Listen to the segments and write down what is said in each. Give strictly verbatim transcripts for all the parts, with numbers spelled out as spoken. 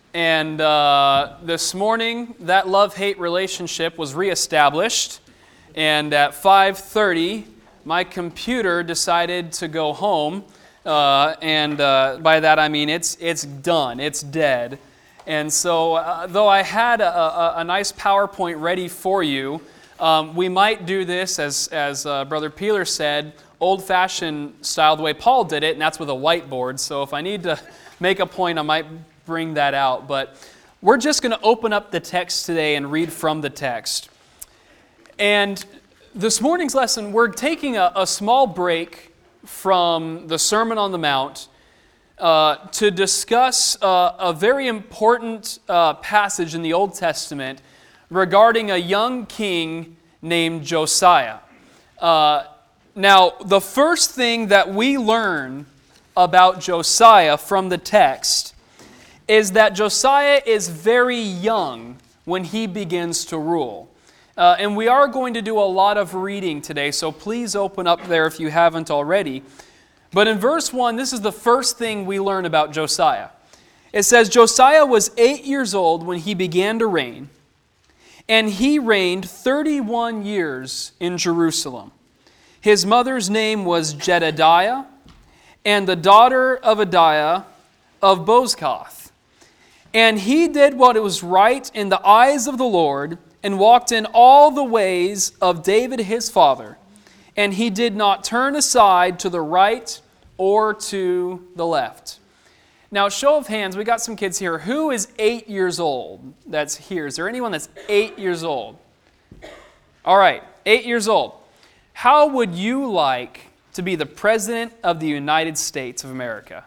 And uh, this morning, that love-hate relationship was reestablished. And at five thirty, my computer decided to go home. Uh, and uh, by that I mean it's it's done, it's dead. And so, uh, though I had a, a, a nice PowerPoint ready for you, um, we might do this, as, as uh, Brother Peeler said, old-fashioned style, the way Paul did it, and that's with a whiteboard. So if I need to make a point, I might bring that out. But we're just going to open up the text today and read from the text. And this morning's lesson, we're taking a, a small break from the Sermon on the Mount uh, to discuss uh, a very important uh, passage in the Old Testament regarding a young king named Josiah. Uh, now, the first thing that we learn about Josiah from the text is that Josiah is very young when he begins to rule. Uh, and we are going to do a lot of reading today, so please open up there if you haven't already. But in verse one, this is the first thing we learn about Josiah. It says, Josiah was eight years old when he began to reign, and he reigned thirty-one years in Jerusalem. His mother's name was Jedediah, and the daughter of Adiah of Bozkath. And he did what was right in the eyes of the Lord, and walked in all the ways of David his father. And he did not turn aside to the right or to the left. Now, show of hands, we got some kids here. Who is eight years old that's here? Is there anyone that's eight years old? All right, eight years old. How would you like to be the President of the United States of America?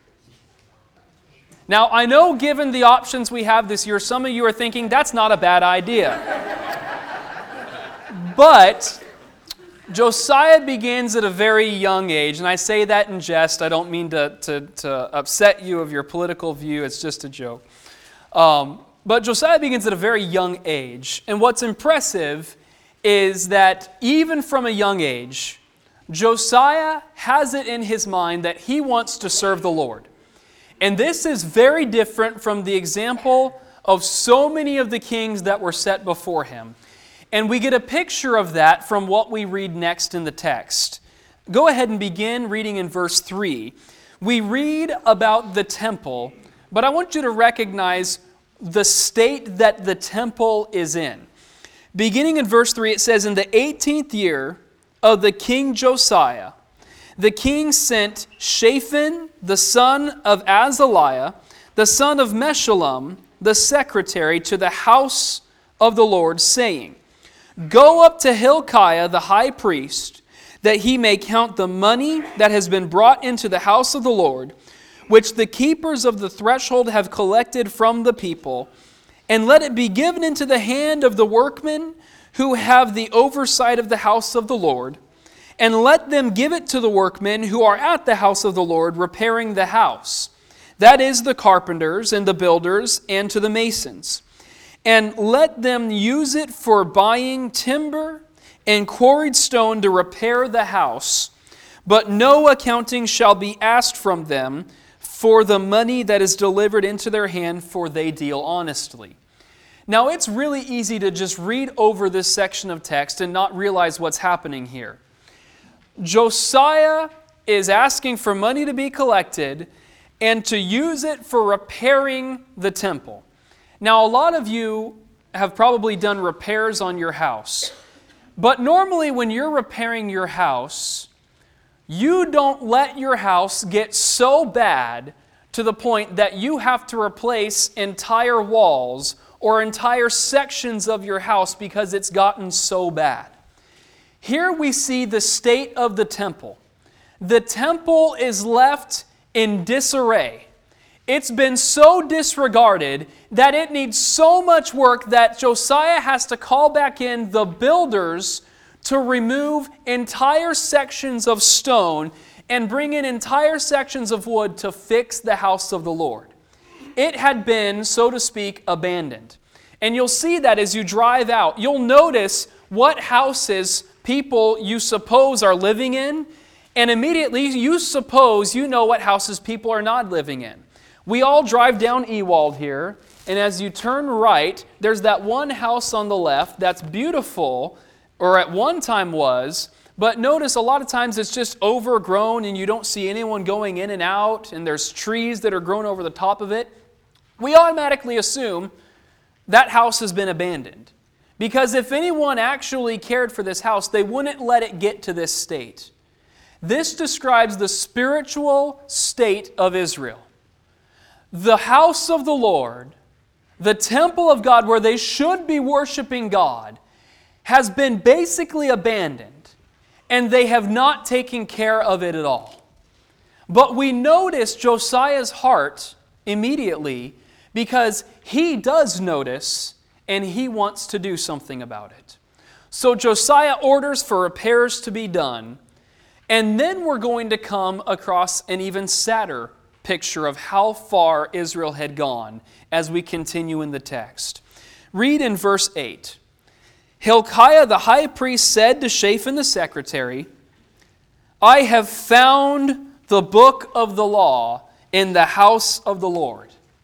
Now, I know given the options we have this year, some of you are thinking, that's not a bad idea. But Josiah begins at a very young age, and I say that in jest. I don't mean to, to, to upset you of your political view. It's just a joke. Um, but Josiah begins at a very young age. And what's impressive is that even from a young age, Josiah has it in his mind that he wants to serve the Lord. And this is very different from the example of so many of the kings that were set before him. And we get a picture of that from what we read next in the text. Go ahead and begin reading in verse three. We read about the temple, but I want you to recognize the state that the temple is in. Beginning in verse three, it says, in the eighteenth year of the king Josiah, the king sent Shaphan, the son of Azaliah, the son of Meshullam, the secretary, to the house of the Lord, saying, go up to Hilkiah the high priest, that he may count the money that has been brought into the house of the Lord, which the keepers of the threshold have collected from the people, and let it be given into the hand of the workmen who have the oversight of the house of the Lord, and let them give it to the workmen who are at the house of the Lord repairing the house, that is, the carpenters and the builders, and to the masons. And let them use it for buying timber and quarried stone to repair the house, but no accounting shall be asked from them for the money that is delivered into their hand, for they deal honestly. Now, it's really easy to just read over this section of text and not realize what's happening here. Josiah is asking for money to be collected and to use it for repairing the temple. Now, a lot of you have probably done repairs on your house. But normally when you're repairing your house, you don't let your house get so bad to the point that you have to replace entire walls or entire sections of your house because it's gotten so bad. Here we see the state of the temple. The temple is left in disarray. It's been so disregarded that it needs so much work that Josiah has to call back in the builders to remove entire sections of stone and bring in entire sections of wood to fix the house of the Lord. It had been, so to speak, abandoned. And you'll see that as you drive out. You'll notice what houses people you suppose are living in, and immediately you suppose you know what houses people are not living in. We all drive down Ewald here, and as you turn right, there's that one house on the left that's beautiful, or at one time was, but notice a lot of times it's just overgrown and you don't see anyone going in and out, and there's trees that are grown over the top of it. We automatically assume that house has been abandoned. Because if anyone actually cared for this house, they wouldn't let it get to this state. This describes the spiritual state of Israel. The house of the Lord, the temple of God where they should be worshiping God, has been basically abandoned, and they have not taken care of it at all. But we notice Josiah's heart immediately because he does notice and he wants to do something about it. So Josiah orders for repairs to be done, and then we're going to come across an even sadder picture of how far Israel had gone as we continue in the text. Read in verse eight. Hilkiah the high priest said to Shaphan the secretary, I have found the book of the law in the house of the Lord.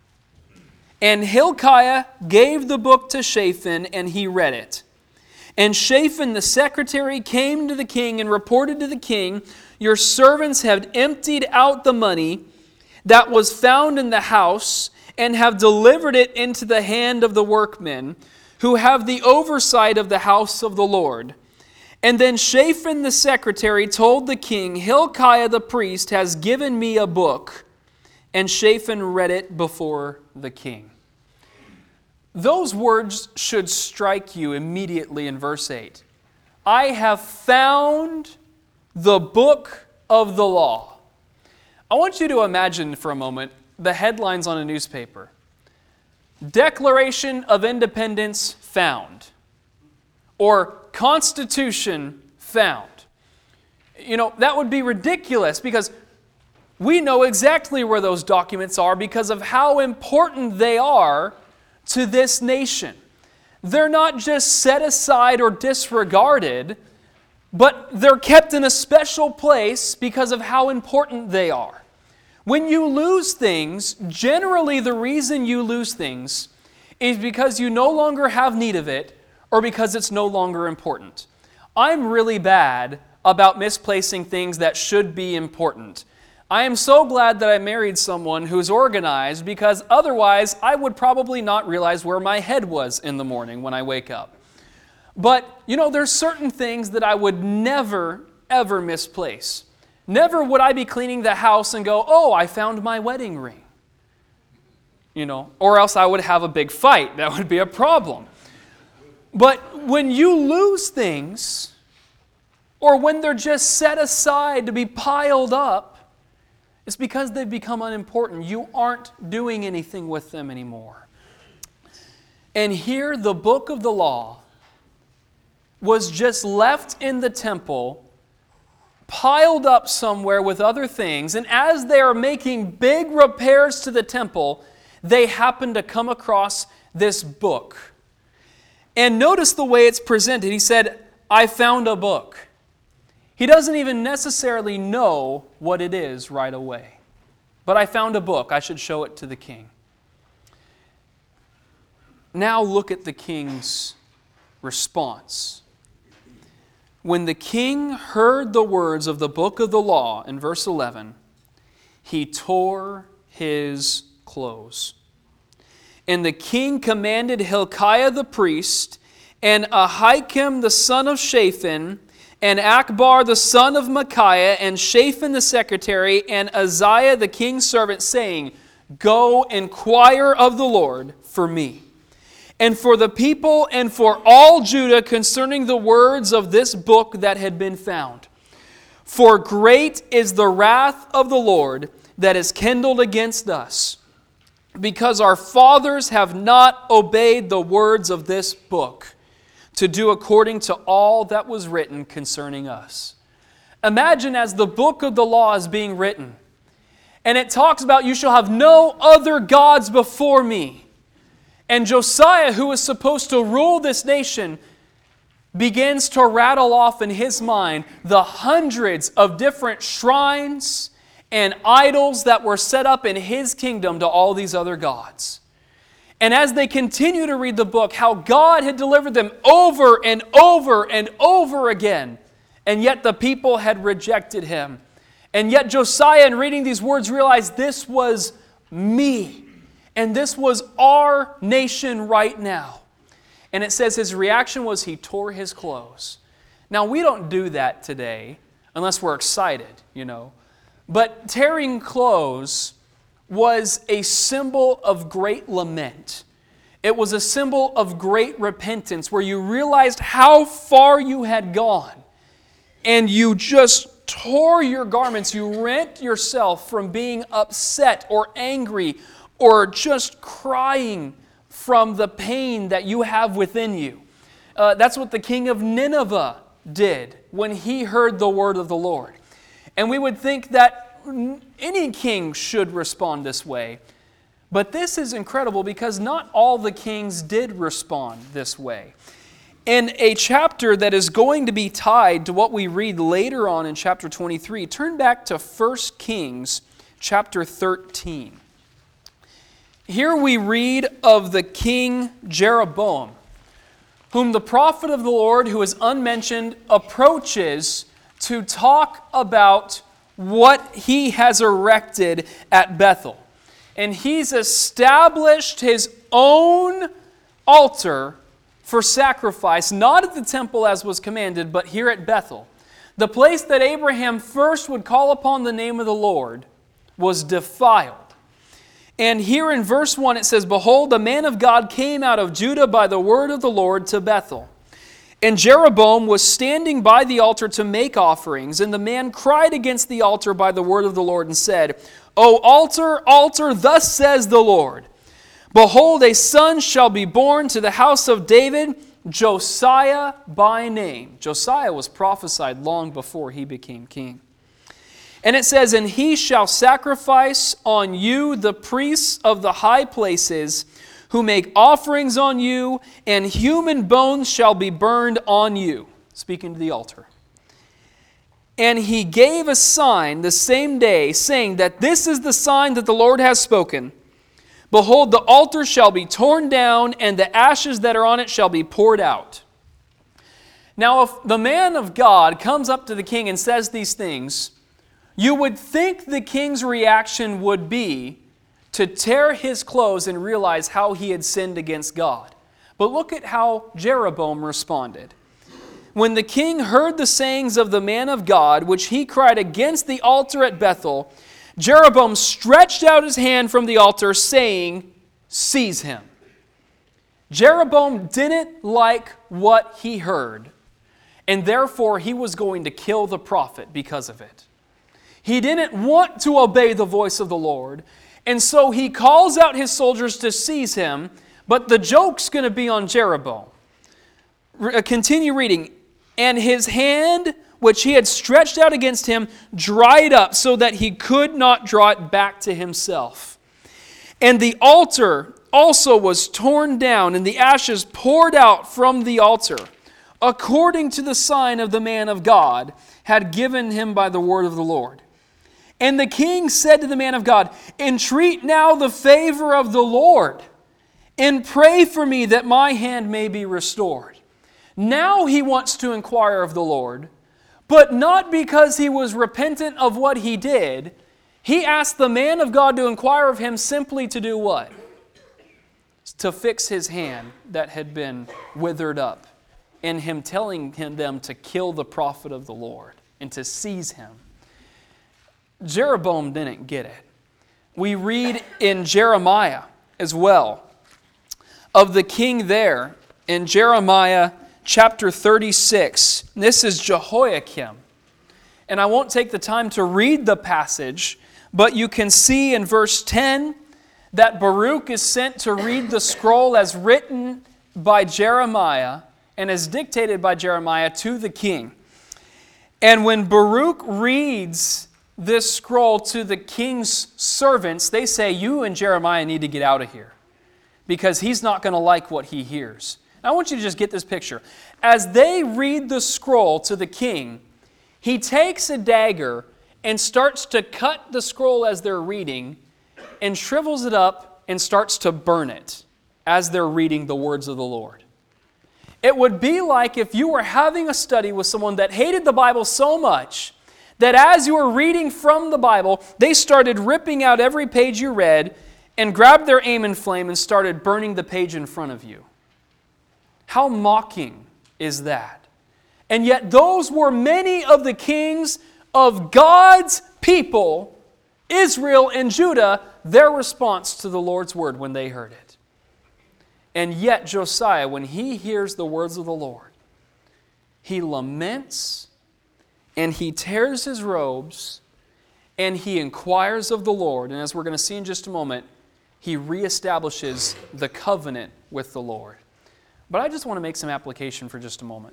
And Hilkiah gave the book to Shaphan, and he read it. And Shaphan the secretary came to the king and reported to the king, your servants have emptied out the money that was found in the house, and have delivered it into the hand of the workmen, who have the oversight of the house of the Lord. And then Shaphan the secretary told the king, Hilkiah the priest has given me a book. And Shaphan read it before the king. Those words should strike you immediately in verse eight. I have found the book of the law. I want you to imagine for a moment the headlines on a newspaper. Declaration of Independence found. Or Constitution found. You know, that would be ridiculous because we know exactly where those documents are because of how important they are to this nation. They're not just set aside or disregarded, but they're kept in a special place because of how important they are. When you lose things, generally the reason you lose things is because you no longer have need of it or because it's no longer important. I'm really bad about misplacing things that should be important. I am so glad that I married someone who's organized because otherwise I would probably not realize where my head was in the morning when I wake up. But, you know, there's certain things that I would never, ever misplace. Never would I be cleaning the house and go, oh, I found my wedding ring. You know, or else I would have a big fight. That would be a problem. But when you lose things, or when they're just set aside to be piled up, it's because they've become unimportant. You aren't doing anything with them anymore. And here the book of the law was just left in the temple, piled up somewhere with other things, and as they are making big repairs to the temple, they happen to come across this book. And notice the way it's presented. He said, I found a book. He doesn't even necessarily know what it is right away. But I found a book. I should show it to the king. Now look at the king's response. When the king heard the words of the book of the law, in verse eleven, he tore his clothes. And the king commanded Hilkiah the priest, and Ahikam the son of Shaphan, and Akbar the son of Micaiah, and Shaphan the secretary, and Uzziah the king's servant, saying, Go inquire of the Lord for me, and for the people, and for all Judah concerning the words of this book that had been found. For great is the wrath of the Lord that is kindled against us, because our fathers have not obeyed the words of this book, to do according to all that was written concerning us. Imagine as the book of the law is being written, and it talks about you shall have no other gods before me. And Josiah, who was supposed to rule this nation, begins to rattle off in his mind the hundreds of different shrines and idols that were set up in his kingdom to all these other gods. And as they continue to read the book, how God had delivered them over and over and over again, and yet the people had rejected him. And yet Josiah, in reading these words, realized this was me, and this was our nation right now. And it says his reaction was he tore his clothes. Now, we don't do that today unless we're excited, you know. But tearing clothes was a symbol of great lament. It was a symbol of great repentance where you realized how far you had gone and you just tore your garments. You rent yourself from being upset or angry or just crying from the pain that you have within you. Uh, that's what the king of Nineveh did when he heard the word of the Lord. And we would think that any king should respond this way. But this is incredible because not all the kings did respond this way. In a chapter that is going to be tied to what we read later on in chapter twenty-three, turn back to First Kings chapter thirteen. Here we read of the king Jeroboam, whom the prophet of the Lord, who is unmentioned, approaches to talk about what he has erected at Bethel. And he's established his own altar for sacrifice, not at the temple as was commanded, but here at Bethel. The place that Abraham first would call upon the name of the Lord was defiled. And here in verse one it says, "Behold, the man of God came out of Judah by the word of the Lord to Bethel. And Jeroboam was standing by the altar to make offerings, and the man cried against the altar by the word of the Lord and said, O altar, altar, thus says the Lord, behold, a son shall be born to the house of David, Josiah by name." Josiah was prophesied long before he became king. And it says, "And he shall sacrifice on you the priests of the high places, who make offerings on you, and human bones shall be burned on you." Speaking to the altar. "And he gave a sign the same day, saying that this is the sign that the Lord has spoken. Behold, the altar shall be torn down, and the ashes that are on it shall be poured out." Now, if the man of God comes up to the king and says these things, you would think the king's reaction would be to tear his clothes and realize how he had sinned against God. But look at how Jeroboam responded. "When the king heard the sayings of the man of God, which he cried against the altar at Bethel, Jeroboam stretched out his hand from the altar, saying, Seize him." Jeroboam didn't like what he heard, and therefore he was going to kill the prophet because of it. He didn't want to obey the voice of the Lord, and so he calls out his soldiers to seize him, but the joke's going to be on Jeroboam. Re- continue reading. "And his hand, which he had stretched out against him, dried up so that he could not draw it back to himself. And the altar also was torn down, and the ashes poured out from the altar, according to the sign of the man of God had given him by the word of the Lord. And the king said to the man of God, Entreat now the favor of the Lord, and pray for me that my hand may be restored." Now he wants to inquire of the Lord, but not because he was repentant of what he did. He asked the man of God to inquire of him simply to do what? To fix his hand that had been withered up, and him telling him them to kill the prophet of the Lord and to seize him. Jeroboam didn't get it. We read in Jeremiah as well of the king there in Jeremiah chapter thirty-six. This is Jehoiakim. And I won't take the time to read the passage, but you can see in verse ten that Baruch is sent to read the scroll as written by Jeremiah and as dictated by Jeremiah to the king. And when Baruch reads this scroll to the king's servants, they say, "You and Jeremiah need to get out of here because he's not going to like what he hears." I want you to just get this picture. As they read the scroll to the king, he takes a dagger and starts to cut the scroll as they're reading and shrivels it up and starts to burn it as they're reading the words of the Lord. It would be like if you were having a study with someone that hated the Bible so much that as you were reading from the Bible, they started ripping out every page you read and grabbed their aim and flame and started burning the page in front of you. How mocking is that? And yet those were many of the kings of God's people, Israel and Judah, their response to the Lord's word when they heard it. And yet Josiah, when he hears the words of the Lord, he laments and he tears his robes and he inquires of the Lord. And as we're going to see in just a moment, he reestablishes the covenant with the Lord. But I just want to make some application for just a moment.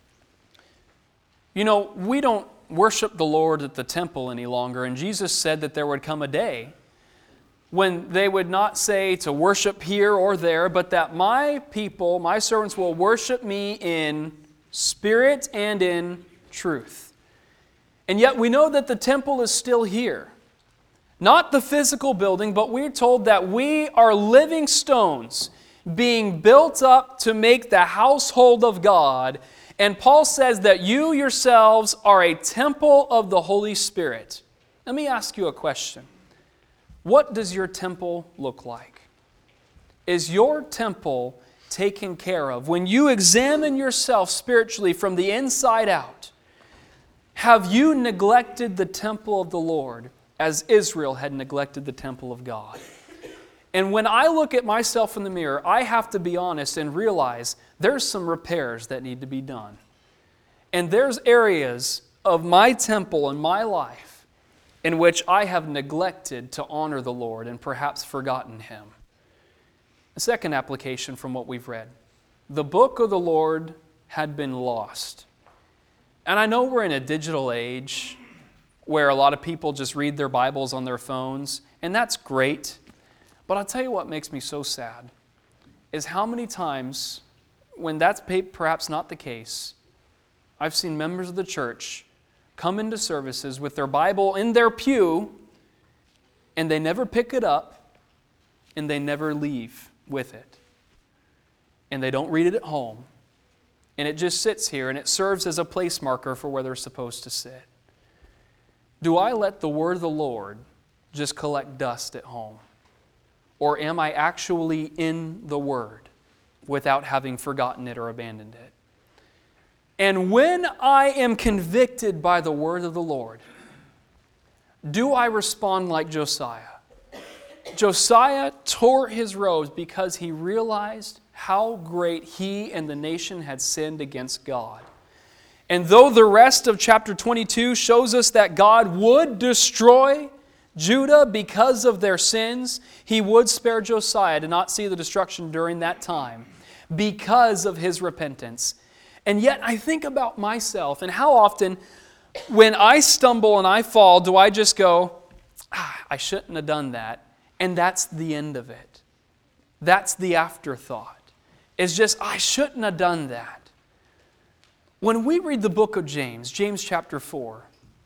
You know, we don't worship the Lord at the temple any longer, and Jesus said that there would come a day when they would not say to worship here or there, but that my people, my servants, will worship me in spirit and in truth. And yet we know that the temple is still here. Not the physical building, but we're told that we are living stones being built up to make the household of God. And Paul says that you yourselves are a temple of the Holy Spirit. Let me ask you a question. What does your temple look like? Is your temple taken care of? When you examine yourself spiritually from the inside out, have you neglected the temple of the Lord as Israel had neglected the temple of God? And when I look at myself in the mirror, I have to be honest and realize there's some repairs that need to be done. And there's areas of my temple and my life in which I have neglected to honor the Lord and perhaps forgotten Him. A second application from what we've read. The book of the Lord had been lost. And I know we're in a digital age where a lot of people just read their Bibles on their phones, and that's great. But I'll tell you what makes me so sad is how many times, when that's perhaps not the case, I've seen members of the church come into services with their Bible in their pew, and they never pick it up, and they never leave with it. And they don't read it at home. And it just sits here, and it serves as a place marker for where they're supposed to sit. Do I let the word of the Lord just collect dust at home? Or am I actually in the Word without having forgotten it or abandoned it? And when I am convicted by the Word of the Lord, do I respond like Josiah? Josiah tore his robes because he realized how great he and the nation had sinned against God. And though the rest of chapter twenty-two shows us that God would destroy Judah because of their sins, He would spare Josiah to not see the destruction during that time because of his repentance. And yet I think about myself and how often when I stumble and I fall, do I just go, ah, I shouldn't have done that. And that's the end of it. That's the afterthought. It's just, I shouldn't have done that. When we read the book of James, James chapter four,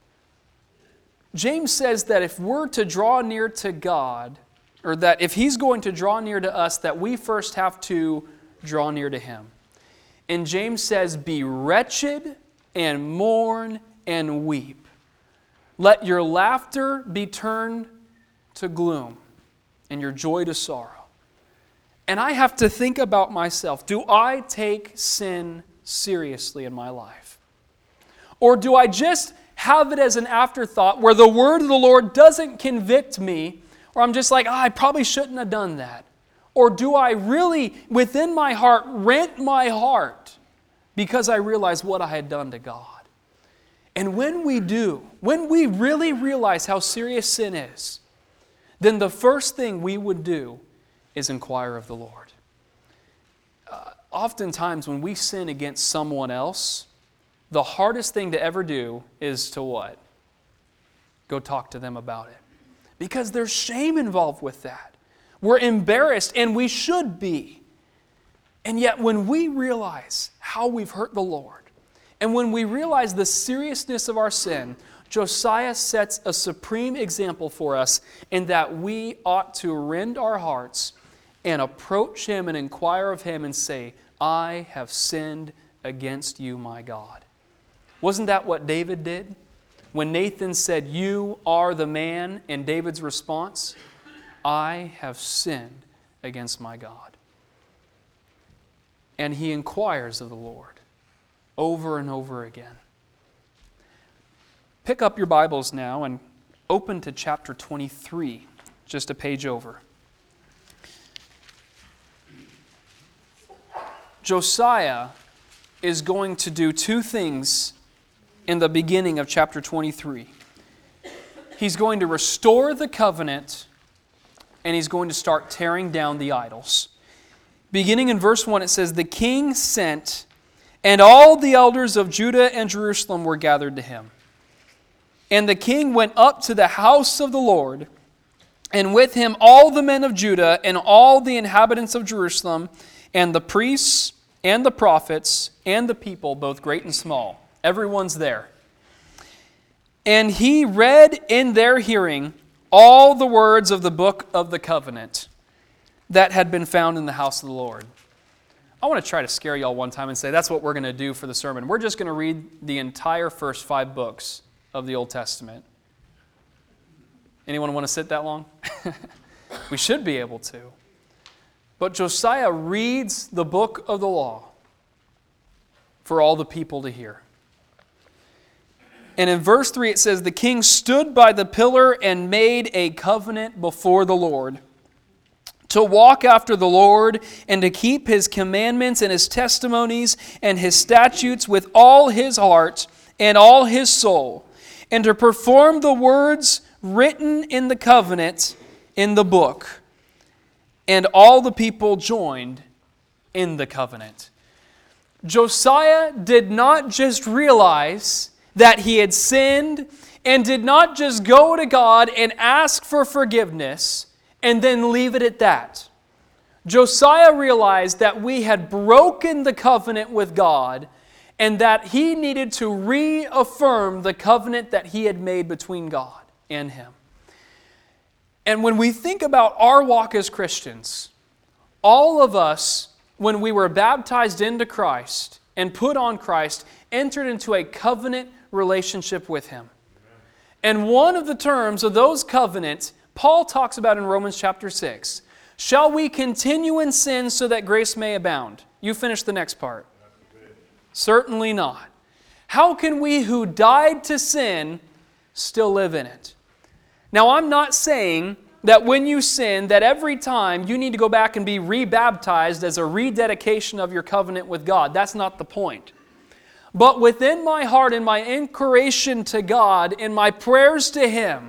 James says that if we're to draw near to God, or that if He's going to draw near to us, that we first have to draw near to Him. And James says, be wretched and mourn and weep. Let your laughter be turned to gloom and your joy to sorrow. And I have to think about myself. Do I take sin seriously in my life? Or do I just have it as an afterthought where the word of the Lord doesn't convict me, or I'm just like, oh, I probably shouldn't have done that? Or do I really, within my heart, rent my heart because I realize what I had done to God? And when we do, when we really realize how serious sin is, then the first thing we would do is inquire of the Lord. Uh, oftentimes when we sin against someone else, the hardest thing to ever do is to what? Go talk to them about it. Because there's shame involved with that. We're embarrassed, and we should be. And yet when we realize how we've hurt the Lord, and when we realize the seriousness of our sin, Josiah sets a supreme example for us in that we ought to rend our hearts and approach him and inquire of him and say, I have sinned against you, my God. Wasn't that what David did? When Nathan said, you are the man, and David's response, I have sinned against my God. And he inquires of the Lord over and over again. Pick up your Bibles now and open to chapter twenty-three, just a page over. Josiah is going to do two things in the beginning of chapter twenty-three. He's going to restore the covenant, and he's going to start tearing down the idols. Beginning in verse one, it says, the king sent, and all the elders of Judah and Jerusalem were gathered to him. And the king went up to the house of the Lord, and with him all the men of Judah and all the inhabitants of Jerusalem, and the priests and the prophets and the people, both great and small. Everyone's there. And he read in their hearing all the words of the book of the covenant that had been found in the house of the Lord. I want to try to scare y'all one time and say that's what we're going to do for the sermon. We're just going to read the entire first five books of the Old Testament. Anyone want to sit that long? We should be able to. But Josiah reads the book of the law for all the people to hear. And in verse three it says, the king stood by the pillar and made a covenant before the Lord, to walk after the Lord and to keep his commandments and his testimonies and his statutes with all his heart and all his soul, and to perform the words written in the covenant in the book. And all the people joined in the covenant. Josiah did not just realize that he had sinned and did not just go to God and ask for forgiveness and then leave it at that. Josiah realized that we had broken the covenant with God and that he needed to reaffirm the covenant that he had made between God and him. And when we think about our walk as Christians, all of us, when we were baptized into Christ and put on Christ, entered into a covenant relationship with Him. And one of the terms of those covenants, Paul talks about in Romans chapter six. Shall we continue in sin so that grace may abound? You finish the next part. Certainly not. How can we who died to sin still live in it? Now, I'm not saying that when you sin, that every time you need to go back and be rebaptized as a rededication of your covenant with God. That's not the point. But within my heart, in my inquiration to God, in my prayers to Him,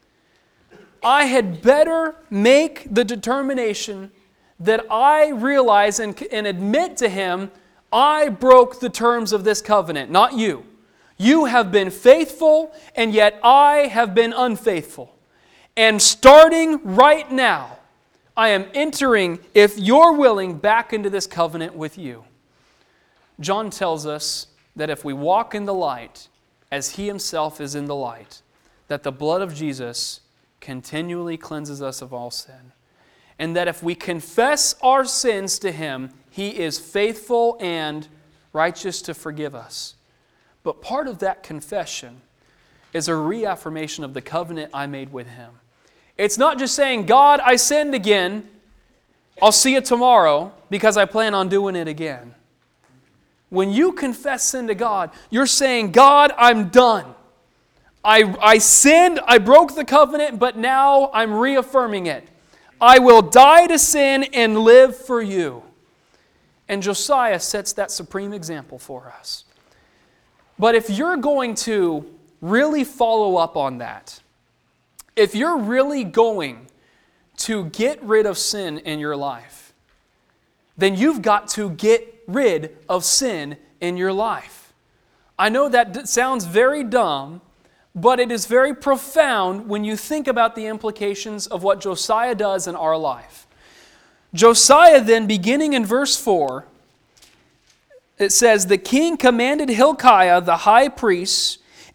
I had better make the determination that I realize and, and admit to Him, I broke the terms of this covenant, not you. You have been faithful, and yet I have been unfaithful. And starting right now, I am entering, if you're willing, back into this covenant with you. John tells us that if we walk in the light, as He Himself is in the light, that the blood of Jesus continually cleanses us of all sin. And that if we confess our sins to Him, He is faithful and righteous to forgive us. But part of that confession is a reaffirmation of the covenant I made with Him. It's not just saying, God, I sinned again. I'll see you tomorrow because I plan on doing it again. When you confess sin to God, you're saying, God, I'm done. I, I sinned, I broke the covenant, but now I'm reaffirming it. I will die to sin and live for you. And Josiah sets that supreme example for us. But if you're going to really follow up on that, if you're really going to get rid of sin in your life, then you've got to get rid of sin in your life. I know that sounds very dumb, but it is very profound when you think about the implications of what Josiah does in our life. Josiah then, beginning in verse four, it says, the king commanded Hilkiah, the high priest,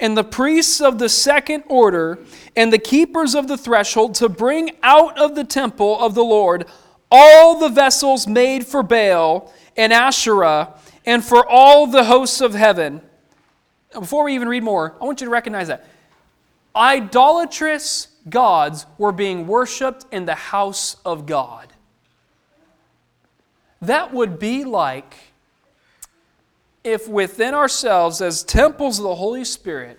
and the priests of the second order, and the keepers of the threshold, to bring out of the temple of the Lord all the vessels made for Baal and Asherah, and for all the hosts of heaven. Before we even read more, I want you to recognize that idolatrous gods were being worshipped in the house of God. That would be like if within ourselves, as temples of the Holy Spirit,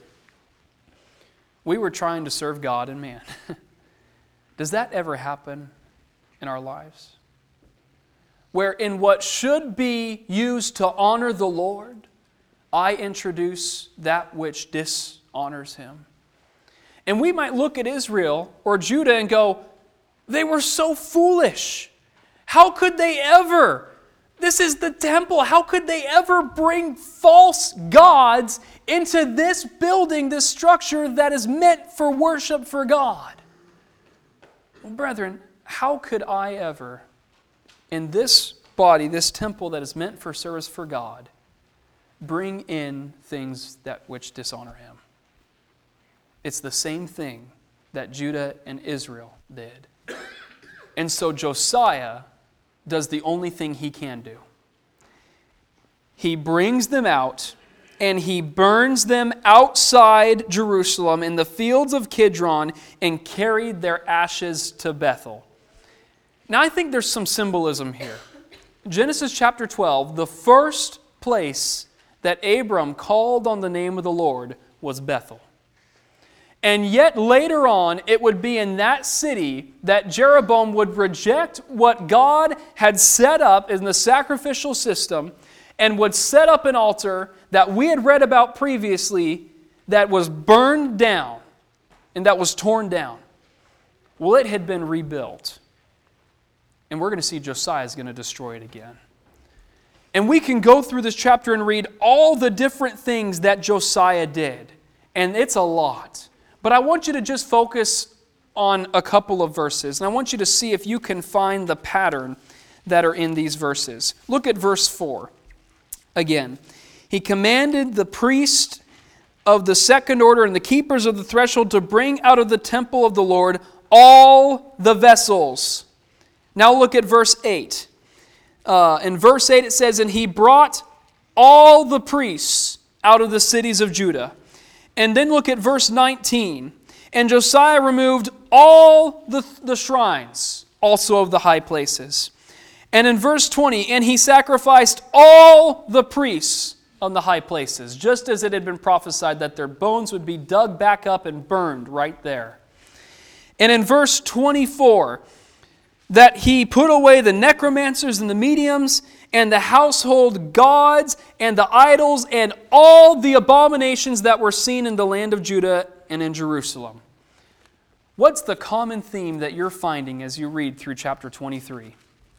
we were trying to serve God and man. Does that ever happen in our lives? Where in what should be used to honor the Lord, I introduce that which dishonors Him. And we might look at Israel or Judah and go, they were so foolish. How could they ever? This is the temple. How could they ever bring false gods into this building, this structure that is meant for worship for God? Well, brethren, how could I ever, in this body, this temple that is meant for service for God, bring in things that which dishonor Him? It's the same thing that Judah and Israel did. And so Josiah does the only thing he can do. He brings them out and he burns them outside Jerusalem in the fields of Kidron and carried their ashes to Bethel. Now I think there's some symbolism here. Genesis chapter twelve, the first place that Abram called on the name of the Lord was Bethel. And yet later on, it would be in that city that Jeroboam would reject what God had set up in the sacrificial system and would set up an altar that we had read about previously that was burned down and that was torn down. Well, it had been rebuilt. And we're going to see Josiah is going to destroy it again. And we can go through this chapter and read all the different things that Josiah did. And it's a lot. But I want you to just focus on a couple of verses. And I want you to see if you can find the pattern that are in these verses. Look at verse four. Again, he commanded the priest of the second order and the keepers of the threshold to bring out of the temple of the Lord all the vessels. Now look at verse eight. Uh, in verse eight it says, and he brought all the priests out of the cities of Judah. And then look at verse nineteen. And Josiah removed all the, the shrines, also of the high places. And in verse twenty, and he sacrificed all the priests on the high places, just as it had been prophesied that their bones would be dug back up and burned right there. And in verse twenty-four, that he put away the necromancers and the mediums and the household gods and the idols and all the abominations that were seen in the land of Judah and in Jerusalem. What's the common theme that you're finding as you read through chapter twenty-three?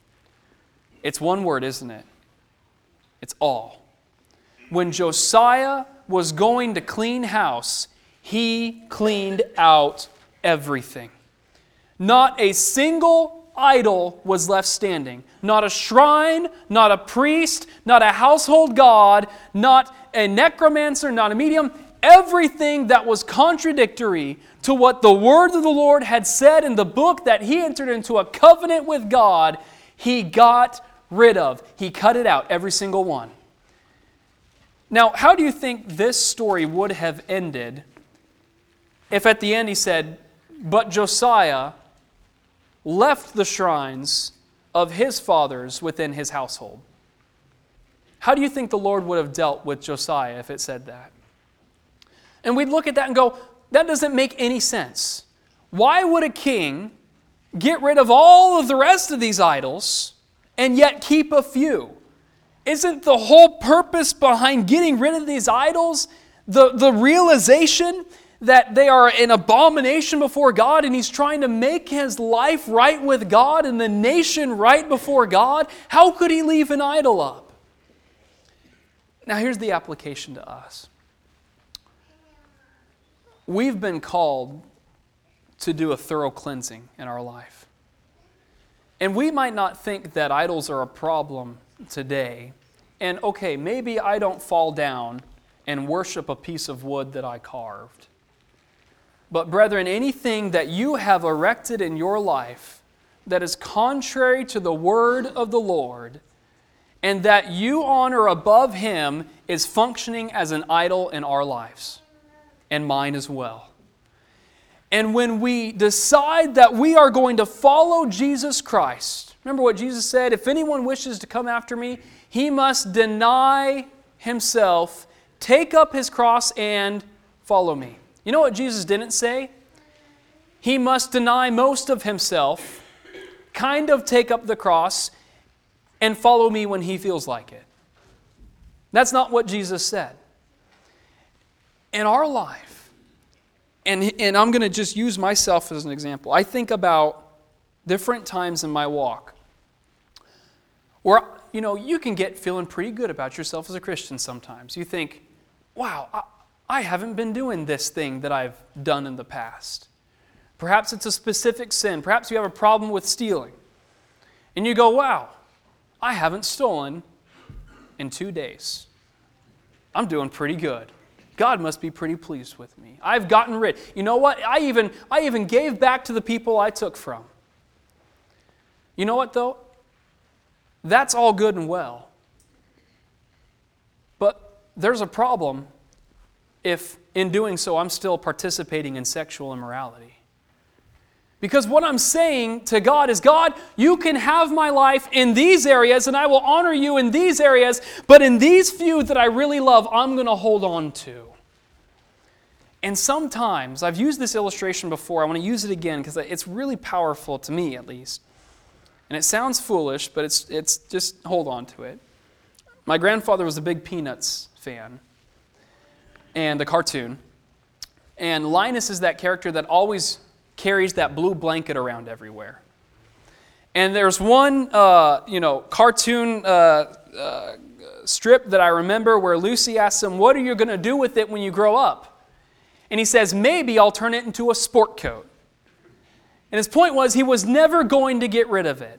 It's one word, isn't it? It's all. When Josiah was going to clean house, he cleaned out everything. Not a single idol was left standing. Not a shrine, not a priest, not a household god, not a necromancer, not a medium. Everything that was contradictory to what the word of the Lord had said in the book that he entered into a covenant with God, he got rid of. He cut it out, every single one. Now, how do you think this story would have ended if at the end he said, but Josiah left the shrines of his fathers within his household? How do you think the Lord would have dealt with Josiah if it said that? And we'd look at that and go, that doesn't make any sense. Why would a king get rid of all of the rest of these idols and yet keep a few? Isn't the whole purpose behind getting rid of these idols the, the realization that they are an abomination before God, and he's trying to make his life right with God and the nation right before God? How could he leave an idol up? Now here's the application to us. We've been called to do a thorough cleansing in our life. And we might not think that idols are a problem today. And okay, maybe I don't fall down and worship a piece of wood that I carved. But brethren, anything that you have erected in your life that is contrary to the word of the Lord and that you honor above Him is functioning as an idol in our lives, and mine as well. And when we decide that we are going to follow Jesus Christ, remember what Jesus said, if anyone wishes to come after me, he must deny himself, take up his cross, and follow me. You know what Jesus didn't say? He must deny most of himself, kind of take up the cross, and follow me when he feels like it. That's not what Jesus said. In our life, and, and I'm going to just use myself as an example. I think about different times in my walk where, you know, you can get feeling pretty good about yourself as a Christian sometimes. You think, wow, I, I haven't been doing this thing that I've done in the past. Perhaps it's a specific sin. Perhaps you have a problem with stealing. And you go, wow, I haven't stolen in two days. I'm doing pretty good. God must be pretty pleased with me. I've gotten rid. You know what? I even, I even gave back to the people I took from. You know what, though? That's all good and well. But there's a problem if, in doing so, I'm still participating in sexual immorality. Because what I'm saying to God is, God, you can have my life in these areas, and I will honor you in these areas, but in these few that I really love, I'm going to hold on to. And sometimes, I've used this illustration before, I want to use it again because it's really powerful to me at least. And it sounds foolish, but it's it's just hold on to it. My grandfather was a big Peanuts fan, and the cartoon. And Linus is that character that always carries that blue blanket around everywhere. And there's one, uh, you know, cartoon uh, uh, strip that I remember where Lucy asks him, "What are you going to do with it when you grow up?" And he says, "Maybe I'll turn it into a sport coat." And his point was he was never going to get rid of it.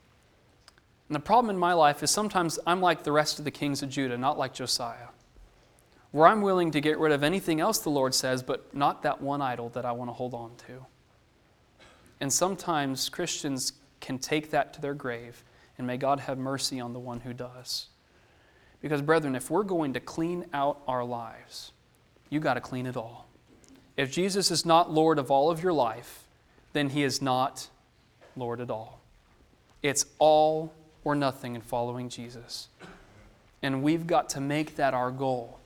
And the problem in my life is sometimes I'm like the rest of the kings of Judah, not like Josiah, where I'm willing to get rid of anything else the Lord says, but not that one idol that I want to hold on to. And sometimes Christians can take that to their grave, and may God have mercy on the one who does. Because, brethren, if we're going to clean out our lives, you got to clean it all. If Jesus is not Lord of all of your life, then He is not Lord at all. It's all or nothing in following Jesus. And we've got to make that our goal.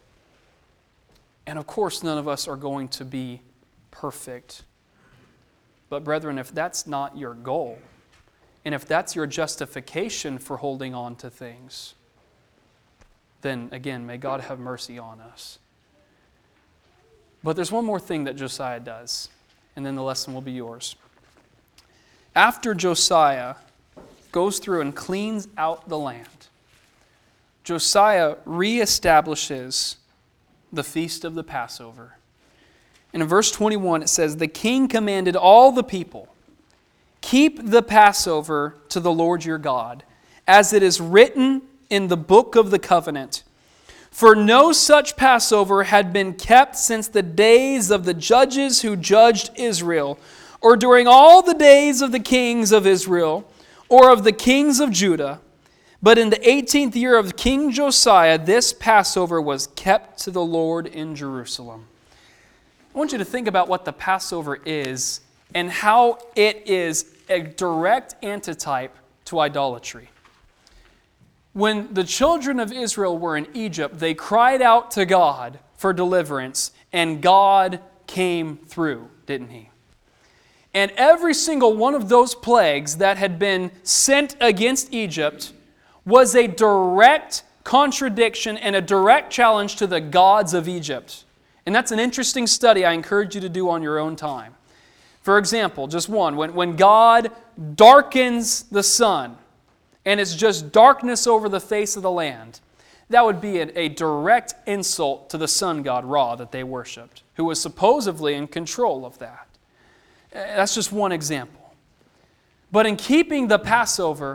And of course, none of us are going to be perfect. But brethren, if that's not your goal, and if that's your justification for holding on to things, then again, may God have mercy on us. But there's one more thing that Josiah does, and then the lesson will be yours. After Josiah goes through and cleans out the land, Josiah reestablishes the feast of the Passover. And in verse twenty-one it says, "The king commanded all the people, keep the Passover to the Lord your God, as it is written in the book of the covenant. For no such Passover had been kept since the days of the judges who judged Israel, or during all the days of the kings of Israel, or of the kings of Judah. But in the eighteenth year of King Josiah, this Passover was kept to the Lord in Jerusalem." I want you to think about what the Passover is and how it is a direct antitype to idolatry. When the children of Israel were in Egypt, they cried out to God for deliverance, and God came through, didn't He? And every single one of those plagues that had been sent against Egypt was a direct contradiction and a direct challenge to the gods of Egypt. And that's an interesting study I encourage you to do on your own time. For example, just one, when, when God darkens the sun and it's just darkness over the face of the land, that would be a, a direct insult to the sun god Ra that they worshipped, who was supposedly in control of that. That's just one example. But in keeping the Passover,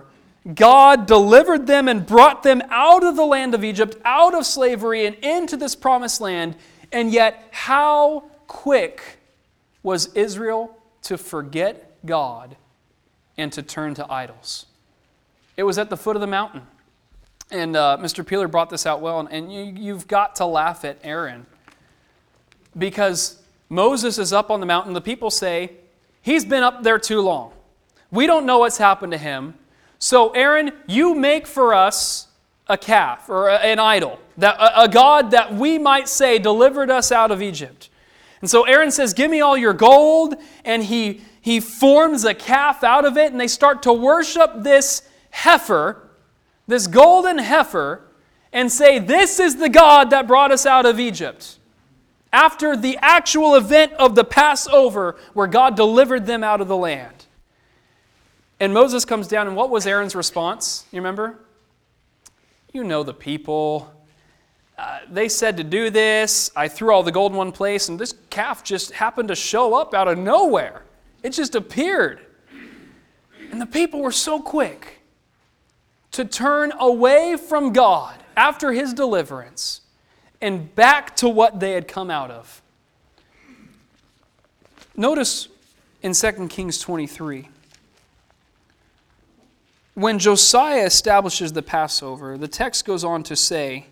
God delivered them and brought them out of the land of Egypt, out of slavery and into this promised land. And yet, how quick was Israel to forget God and to turn to idols? It was at the foot of the mountain. And uh, Mister Peeler brought this out well, and, and you, you've got to laugh at Aaron. Because Moses is up on the mountain. The people say, he's been up there too long. We don't know what's happened to him. So Aaron, you make for us a calf or a, an idol, that a, a God that we might say delivered us out of Egypt. And so Aaron says, give me all your gold. And he, he forms a calf out of it. And they start to worship this heifer, this golden heifer, and say, this is the God that brought us out of Egypt. After the actual event of the Passover where God delivered them out of the land. And Moses comes down, and what was Aaron's response? You remember? You know the people. Uh, they said to do this. I threw all the gold in one place, and this calf just happened to show up out of nowhere. It just appeared. And the people were so quick to turn away from God after His deliverance and back to what they had come out of. Notice in Second Kings twenty-three, when Josiah establishes the Passover, the text goes on to say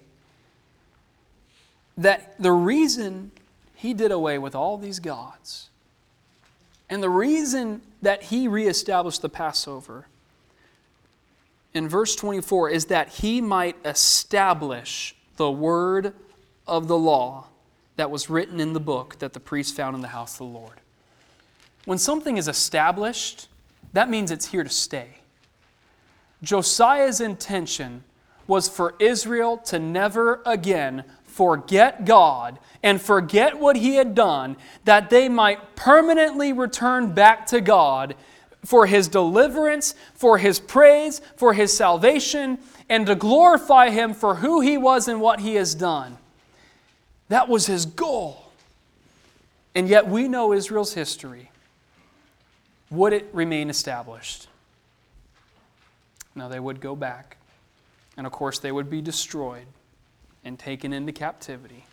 that the reason he did away with all these gods and the reason that he reestablished the Passover in verse twenty-four is that he might establish the word of the law that was written in the book that the priest found in the house of the Lord. When something is established, that means it's here to stay. Josiah's intention was for Israel to never again forget God and forget what He had done, that they might permanently return back to God for His deliverance, for His praise, for His salvation, and to glorify Him for who He was and what He has done. That was His goal. And yet we know Israel's history. Would it remain established? No, they would go back. And of course, they would be destroyed and taken into captivity.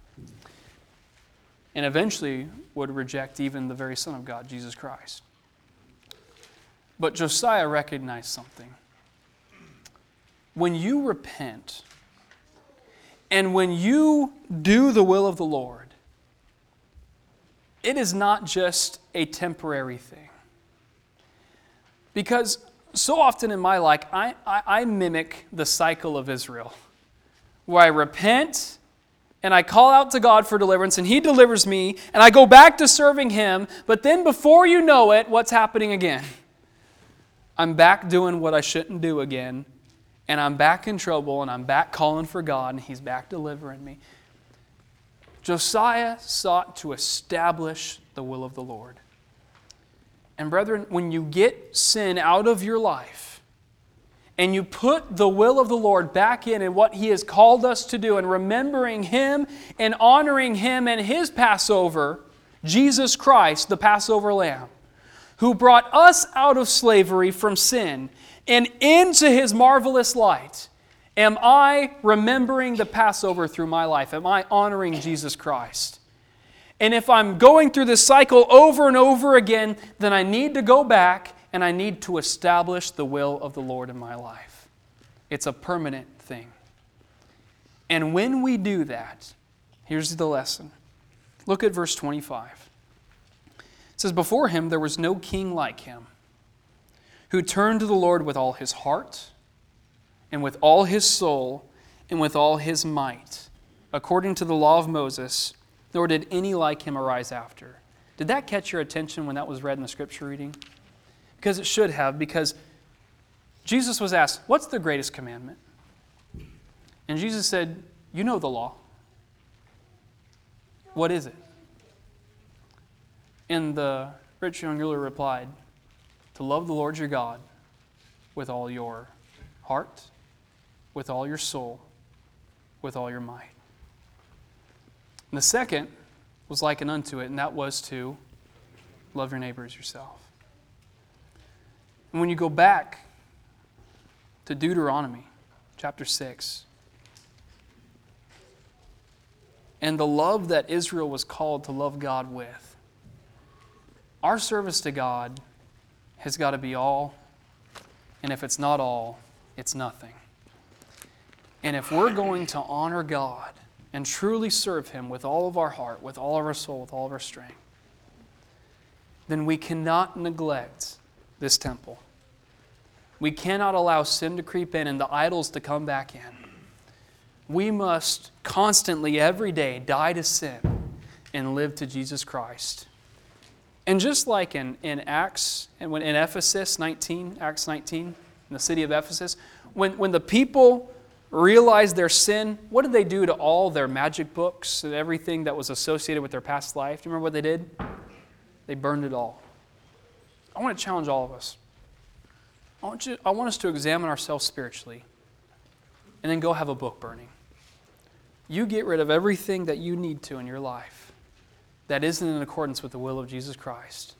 And eventually would reject even the very Son of God, Jesus Christ. But Josiah recognized something. When you repent, and when you do the will of the Lord, it is not just a temporary thing. Because so often in my life, I, I, I mimic the cycle of Israel, where I repent and I call out to God for deliverance, and He delivers me, and I go back to serving Him, but then before you know it, what's happening again? I'm back doing what I shouldn't do again, and I'm back in trouble, and I'm back calling for God, and He's back delivering me. Josiah sought to establish the will of the Lord. And brethren, when you get sin out of your life and you put the will of the Lord back in and what He has called us to do and remembering Him and honoring Him and His Passover, Jesus Christ, the Passover Lamb, who brought us out of slavery from sin and into His marvelous light, am I remembering the Passover through my life? Am I honoring Jesus Christ? And if I'm going through this cycle over and over again, then I need to go back and I need to establish the will of the Lord in my life. It's a permanent thing. And when we do that, here's the lesson. Look at verse twenty-five. It says, before Him there was no king like Him, who turned to the Lord with all his heart and with all his soul and with all his might, according to the law of Moses, nor did any like Him arise after. Did that catch your attention when that was read in the scripture reading? Because it should have, because Jesus was asked, what's the greatest commandment? And Jesus said, you know the law. What is it? And the rich young ruler replied, to love the Lord your God with all your heart, with all your soul, with all your might. And the second was likened unto it, and that was to love your neighbor as yourself. And when you go back to Deuteronomy chapter six. And the love that Israel was called to love God with. Our service to God has got to be all, and if it's not all, it's nothing. And if we're going to honor God and truly serve Him with all of our heart, with all of our soul, with all of our strength, then we cannot neglect this temple. We cannot allow sin to creep in and the idols to come back in. We must constantly, every day, die to sin and live to Jesus Christ. And just like in, in Acts, and when in Ephesus nineteen, Acts nineteen, in the city of Ephesus, when, when the people realized their sin, what did they do to all their magic books and everything that was associated with their past life? Do you remember what they did? They burned it all. I want to challenge all of us. I want, you, I want us to examine ourselves spiritually and then go have a book burning. You get rid of everything that you need to in your life that isn't in accordance with the will of Jesus Christ.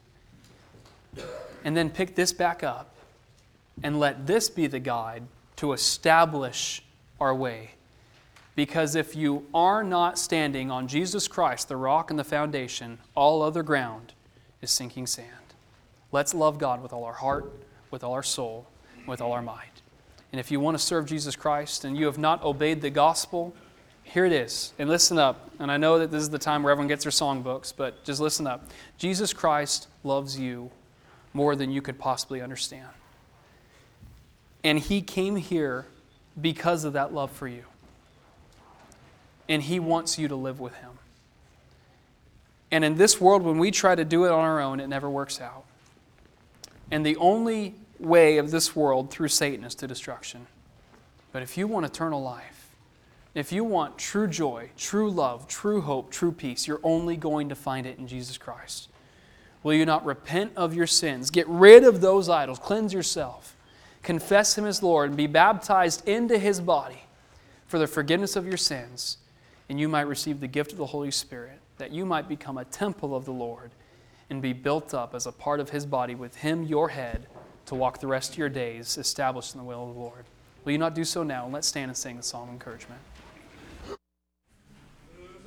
And then pick this back up and let this be the guide to establish our way. Because if you are not standing on Jesus Christ, the rock and the foundation, all other ground is sinking sand. Let's love God with all our heart, with all our soul, with all our mind. And if you want to serve Jesus Christ and you have not obeyed the gospel, here it is. And listen up. And I know that this is the time where everyone gets their songbooks, but just listen up. Jesus Christ loves you more than you could possibly understand. And He came here because of that love for you. And He wants you to live with Him. And in this world, when we try to do it on our own, it never works out. And the only way of this world through Satan is to destruction. But if you want eternal life, if you want true joy, true love, true hope, true peace, you're only going to find it in Jesus Christ. Will you not repent of your sins? Get rid of those idols. Cleanse yourself. Confess Him as Lord and be baptized into His body for the forgiveness of your sins, and you might receive the gift of the Holy Spirit, that you might become a temple of the Lord and be built up as a part of His body with Him, your head, to walk the rest of your days established in the will of the Lord. Will you not do so now? And let's stand and sing the song of encouragement.